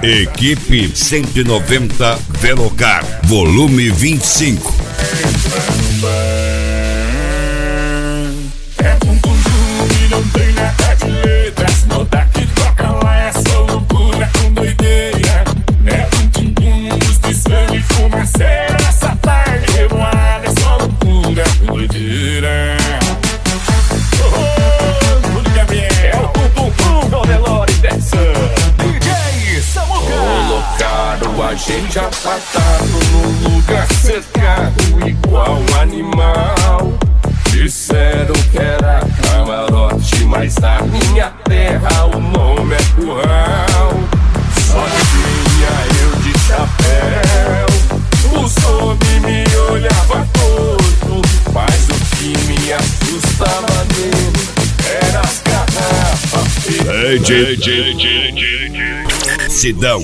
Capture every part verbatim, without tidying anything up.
Equipe cento e noventa Velocar, volume vinte e cinco. É tum tum tum e não tem nada de letras. Nota que toca lá é só loucura com doideira. É tum tum tum, luz piscando e fumaceira. Essa tarde revoada é só loucura com doideira. Oh, Túlio Gabriel, é o tum tum tum, Dom Delore Dessa. D J Samuca. Colocado a gente apartado num lugar cercado igual animal. Disseram que era camarote, mas na minha terra o nome é curral. Sozinha eu de chapéu, o zombie me olhava torto, mas o que me assustava nele era as garrafas. D J, D J, D J Sidão.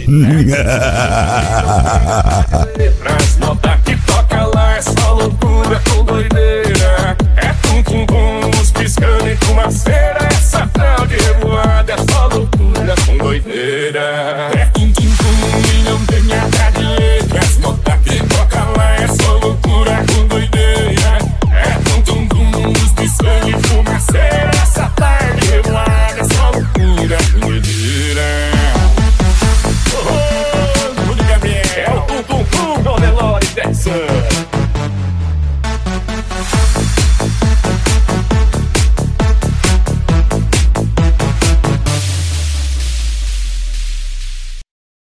Letras, nota que toca lá é só loucura com doideira. É tum tum tum, luz piscando e fumaceira. Essa tal de revoada é só loucura com doideira.